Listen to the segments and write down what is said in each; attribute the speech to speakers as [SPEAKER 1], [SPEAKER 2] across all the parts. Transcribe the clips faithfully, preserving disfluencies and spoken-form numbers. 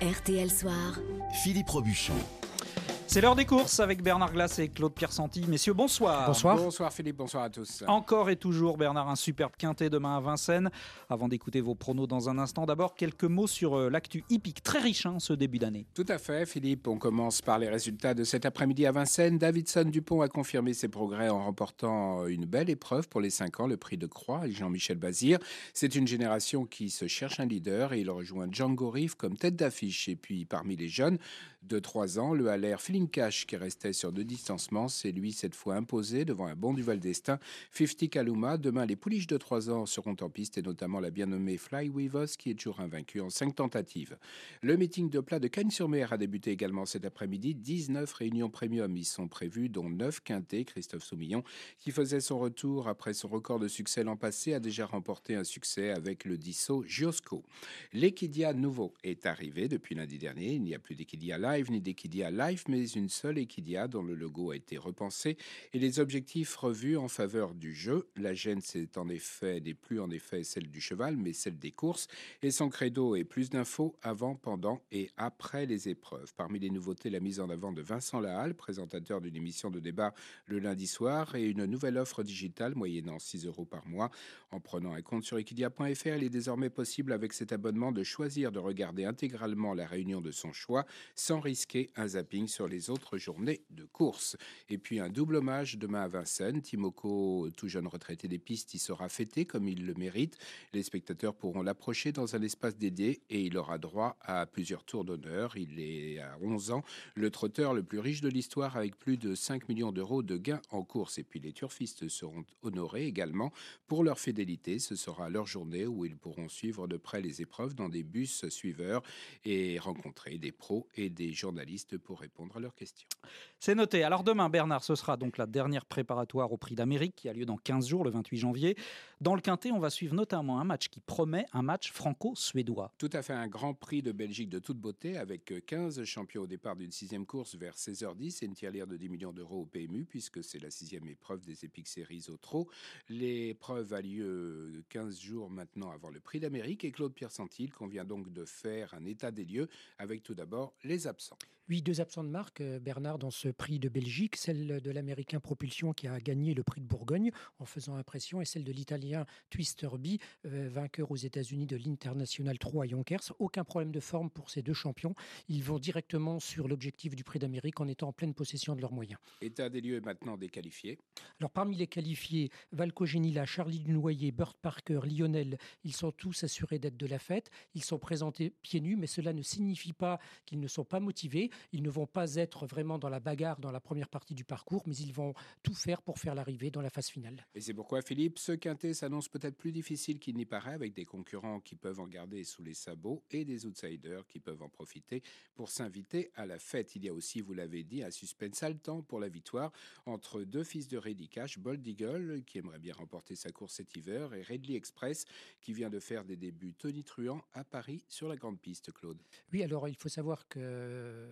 [SPEAKER 1] R T L Soir.
[SPEAKER 2] Philippe Robuchon.
[SPEAKER 3] C'est l'heure des courses avec Bernard Glass et Claude Piersanti. Messieurs, bonsoir.
[SPEAKER 4] Bonsoir.
[SPEAKER 5] Bonsoir Philippe, bonsoir à tous.
[SPEAKER 3] Encore et toujours, Bernard, un superbe quintet demain à Vincennes. Avant d'écouter vos pronos dans un instant, d'abord quelques mots sur euh, l'actu hippique, très riche hein, ce début d'année.
[SPEAKER 5] Tout à fait Philippe, on commence par les résultats de cet après-midi à Vincennes. Davidson Dupont a confirmé ses progrès en remportant une belle épreuve pour les cinq ans, le prix de Croix avec Jean-Michel Bazir. C'est une génération qui se cherche un leader et il rejoint Django Riff comme tête d'affiche. Et puis parmi les jeunes de trois ans, le Haller Feeling Cash qui restait sur deux distancements, c'est lui cette fois imposé devant un bon duval destin. cinquante Kaluma, demain les pouliches de trois ans seront en piste et notamment la bien nommée Fly With Us qui est toujours invaincue en cinq tentatives. Le meeting de plat de Cagnes-sur-Mer a débuté également cet après-midi. dix-neuf réunions premium y sont prévues, dont neuf quintés. Christophe Soumillon, qui faisait son retour après son record de succès l'an passé, a déjà remporté un succès avec le Disso Giosco. L'Equidia nouveau est arrivé depuis lundi dernier. Il n'y a plus d'Equidia Live ni d'Equidia Live, mais une seule Equidia dont le logo a été repensé et les objectifs revus en faveur du jeu. La gêne c'est en effet n'est plus en effet celle du cheval, mais celle des courses. Et son credo est plus d'infos avant, pendant et après les épreuves. Parmi les nouveautés, la mise en avant de Vincent Lahalle, présentateur d'une émission de débat le lundi soir, et une nouvelle offre digitale moyennant six euros par mois. En prenant un compte sur equidia point f r, il est désormais possible avec cet abonnement de choisir de regarder intégralement la réunion de son choix sans risquer un zapping sur les autres journées de course. Et puis un double hommage demain à Vincennes. Timoko, tout jeune retraité des pistes, y sera fêté comme il le mérite. Les spectateurs pourront l'approcher dans un espace dédié et il aura droit à plusieurs tours d'honneur. Il est à onze ans le trotteur le plus riche de l'histoire avec plus de cinq millions d'euros de gains en course. Et puis les turfistes seront honorés également pour leur fidélité. Ce sera leur journée où ils pourront suivre de près les épreuves dans des bus suiveurs et rencontrer des pros et des journalistes pour répondre à leurs questions.
[SPEAKER 3] C'est noté. Alors demain, Bernard, ce sera donc la dernière préparatoire au Prix d'Amérique qui a lieu dans quinze jours, le vingt-huit janvier. Dans le quintet, on va suivre notamment un match qui promet un match franco-suédois.
[SPEAKER 5] Tout à fait, un grand prix de Belgique de toute beauté avec quinze champions au départ d'une sixième course vers seize heures dix et une tirelire de dix millions d'euros au P M U puisque c'est la sixième épreuve des Epic Series au trot. L'épreuve a lieu quinze jours maintenant avant le Prix d'Amérique et Claude Piersanti convient donc de faire un état des lieux avec tout d'abord les absents.
[SPEAKER 4] Oui, deux absents de marque, Bernard, dans ce prix de Belgique, celle de l'américain Propulsion qui a gagné le prix de Bourgogne en faisant impression et celle de l'italien Twister Bee, euh, vainqueur aux États-Unis de l'International trois à Yonkers. Aucun problème de forme pour ces deux champions. Ils vont directement sur l'objectif du prix d'Amérique en étant en pleine possession de leurs moyens.
[SPEAKER 5] État des lieux maintenant des qualifiés.
[SPEAKER 4] Alors parmi les qualifiés, Valco Genila, Charlie Dunoyer, Burt Parker, Lionel, ils sont tous assurés d'être de la fête. Ils sont présentés pieds nus, mais cela ne signifie pas qu'ils ne sont pas motivés. Ils ne vont pas être vraiment dans la bagarre dans la première partie du parcours, mais ils vont tout faire pour faire l'arrivée dans la phase finale.
[SPEAKER 5] Et c'est pourquoi, Philippe, ce quintet s'annonce peut-être plus difficile qu'il n'y paraît, avec des concurrents qui peuvent en garder sous les sabots et des outsiders qui peuvent en profiter pour s'inviter à la fête. Il y a aussi, vous l'avez dit, un suspense haletant pour la victoire entre deux fils de Reddy Cash, Bold Eagle, qui aimerait bien remporter sa course cet hiver, et Redley Express, qui vient de faire des débuts tonitruants à Paris sur la grande piste, Claude.
[SPEAKER 4] Oui, alors il faut savoir que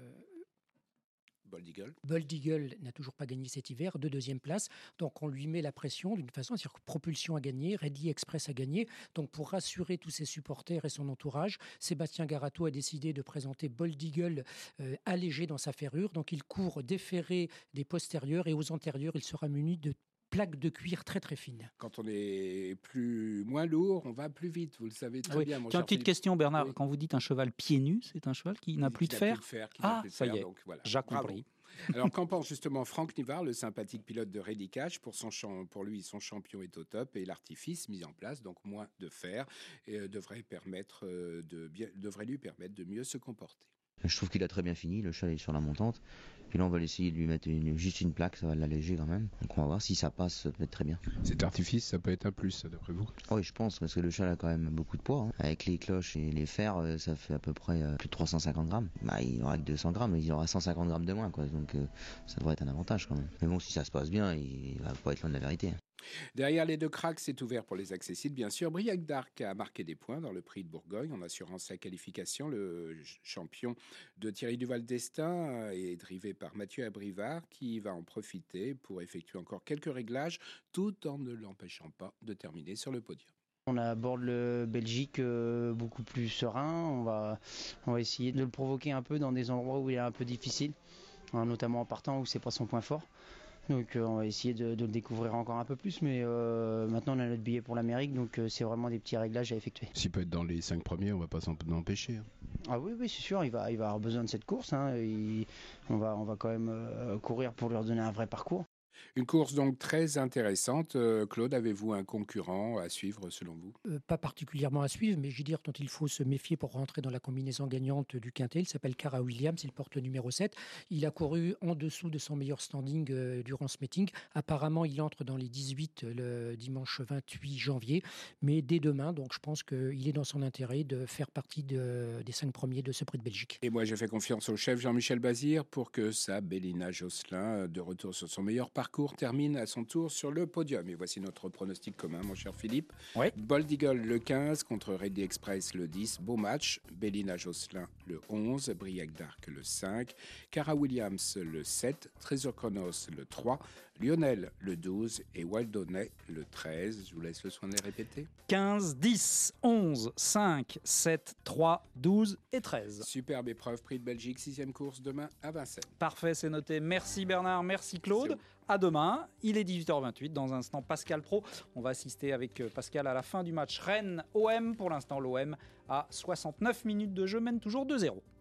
[SPEAKER 5] Bold Eagle.
[SPEAKER 4] Bold Eagle n'a toujours pas gagné cet hiver, de deuxième place. Donc on lui met la pression d'une façon, c'est-à-dire que Propulsion a gagné, Redley Express a gagné. Donc pour rassurer tous ses supporters et son entourage, Sébastien Garato a décidé de présenter Bold Eagle euh, allégé dans sa ferrure. Donc il court déferré des postérieurs et aux antérieurs, il sera muni de plaques de cuir très très fines.
[SPEAKER 5] Quand on est plus moins lourd, on va plus vite, vous le savez très
[SPEAKER 3] oui.
[SPEAKER 5] bien. Mon
[SPEAKER 3] Tiens,
[SPEAKER 5] cher
[SPEAKER 3] petite
[SPEAKER 5] Philippe.
[SPEAKER 3] question, Bernard.
[SPEAKER 5] Oui.
[SPEAKER 3] Quand vous dites un cheval pieds nus, c'est un cheval qui n'a plus de fer. Ah, ça y est,
[SPEAKER 5] donc, voilà.
[SPEAKER 3] j'ai
[SPEAKER 5] Bravo.
[SPEAKER 3] compris.
[SPEAKER 5] Alors qu'en pense justement Franck Nivard, le sympathique pilote de Reddy Cash, pour, son champ, pour lui, son champion est au top et l'artifice mis en place, donc moins de fer, et, euh, devrait, permettre, euh, de bien, devrait lui permettre de mieux se comporter.
[SPEAKER 6] Je trouve qu'il a très bien fini, le cheval est sur la montante. Puis là, on va essayer de lui mettre une, juste une plaque, ça va l'alléger quand même. Donc on va voir si ça passe, ça peut être très bien.
[SPEAKER 7] Cet artifice, ça peut être un plus, d'après vous?
[SPEAKER 6] Oui, je pense, parce que le cheval a quand même beaucoup de poids. Hein. Avec les cloches et les fers, ça fait à peu près plus de trois cent cinquante grammes. Bah, il n'aura que deux cents grammes, mais il aura cent cinquante grammes de moins, quoi. Donc euh, ça devrait être un avantage quand même. Mais bon, si ça se passe bien, il va pas être loin de la vérité.
[SPEAKER 5] Derrière les deux cracks, c'est ouvert pour les accessibles. Bien sûr, Briac d'Arc a marqué des points dans le prix de Bourgogne en assurant sa qualification. Le champion de Thierry Duval d'Estaing est drivé par Mathieu Abrivard qui va en profiter pour effectuer encore quelques réglages tout en ne l'empêchant pas de terminer sur le podium.
[SPEAKER 8] On aborde le Belgique euh, beaucoup plus serein, on va,
[SPEAKER 1] On va essayer de le provoquer un peu dans des endroits où il est un peu difficile, hein, notamment en partant où c'est pas son point fort. Donc euh, on va essayer de, de le découvrir encore un peu plus, mais euh, maintenant on a notre billet pour l'Amérique, donc euh, c'est vraiment des petits réglages à effectuer.
[SPEAKER 7] S'il peut être dans les cinq premiers, on va pas s'en empêcher. Hein.
[SPEAKER 1] Ah oui, oui, c'est sûr, il va, il va avoir besoin de cette course. Hein, il, on, va, on va quand même euh, courir pour lui redonner un vrai parcours.
[SPEAKER 5] Une course donc très intéressante. Euh, Claude, avez-vous un concurrent à suivre selon vous ?
[SPEAKER 4] Euh, pas particulièrement à suivre, mais je veux dire dont il faut se méfier pour rentrer dans la combinaison gagnante du Quintet. Il s'appelle Cara Williams, il porte le numéro sept. Il a couru en dessous de son meilleur standing euh, durant ce meeting. Apparemment, il entre dans les dix-huit le dimanche vingt-huit janvier, mais dès demain, donc je pense qu'il est dans son intérêt de faire partie de, des cinq premiers de ce prix de Belgique.
[SPEAKER 5] Et moi, j'ai fait confiance au chef Jean-Michel Bazir pour que sa Bélina Josselin, de retour sur son meilleur parcours, termine à son tour sur le podium. Et voici notre pronostic commun, mon cher Philippe.
[SPEAKER 3] Oui.
[SPEAKER 5] Bold Eagle le quinze contre Ready Express le dix. Beau match. Bélina Josselin le onze. Briac d'Arc le cinq. Cara Williams le sept. Trésor Chronos le trois. Lionel le douze. Et Waldonnet le treize. Je vous laisse le soin de les répéter.
[SPEAKER 3] quinze, dix, onze, cinq, sept, trois, douze et treize.
[SPEAKER 5] Superbe épreuve, prix de Belgique, sixième course demain à Vincennes.
[SPEAKER 3] Parfait, c'est noté. Merci Bernard, merci Claude. À demain, il est dix-huit heures vingt-huit. Dans un instant, Pascal Pro. On va assister avec Pascal à la fin du match Rennes-O M. Pour l'instant, l'O M à soixante-neuf minutes de jeu mène toujours deux zéro.